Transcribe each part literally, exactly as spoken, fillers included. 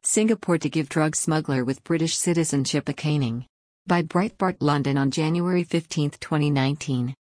Singapore to give drug smuggler with British citizenship a caning. By Breitbart London on January fifteenth, twenty nineteen.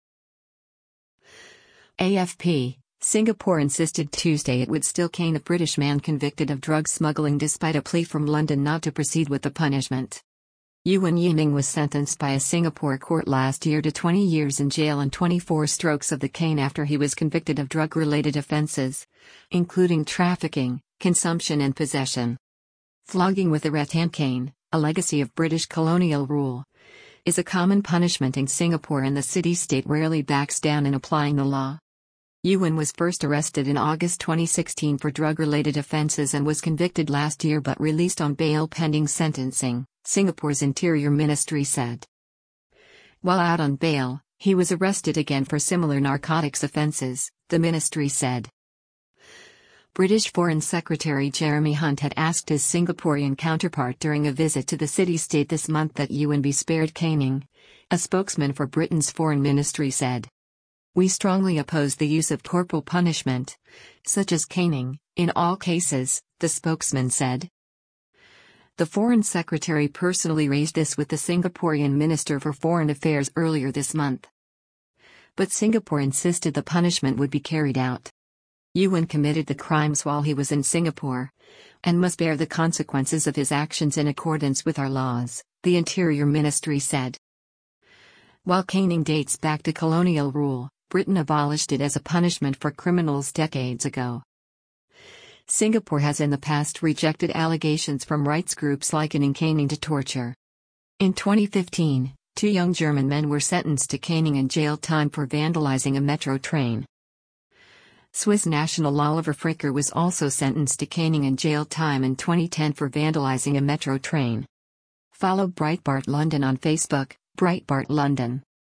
A F P, Singapore insisted Tuesday it would still cane a British man convicted of drug smuggling despite a plea from London not to proceed with the punishment. Yuan Yiming was sentenced by a Singapore court last year to twenty years in jail and twenty-four strokes of the cane after he was convicted of drug-related offences, including trafficking, consumption and possession. Flogging with a rattan cane, a legacy of British colonial rule, is a common punishment in Singapore, and the city-state rarely backs down in applying the law. Yuan was first arrested in August twenty sixteen for drug-related offences and was convicted last year but released on bail pending sentencing, Singapore's Interior Ministry said. While out on bail, he was arrested again for similar narcotics offences, the ministry said. British Foreign Secretary Jeremy Hunt had asked his Singaporean counterpart during a visit to the city-state this month that Yuan be spared caning, a spokesman for Britain's foreign ministry said. "We strongly oppose the use of corporal punishment, such as caning, in all cases," the spokesman said. The Foreign Secretary personally raised this with the Singaporean Minister for Foreign Affairs earlier this month. But Singapore insisted the punishment would be carried out. Yuan committed the crimes while he was in Singapore, and must bear the consequences of his actions in accordance with our laws, the Interior Ministry said. While caning dates back to colonial rule, Britain abolished it as a punishment for criminals decades ago. Singapore has in the past rejected allegations from rights groups likening caning to torture. In twenty fifteen, two young German men were sentenced to caning and jail time for vandalizing a metro train. Swiss national Oliver Fricker was also sentenced to caning and jail time in twenty ten for vandalizing a metro train. Follow Breitbart London on Facebook, Breitbart London.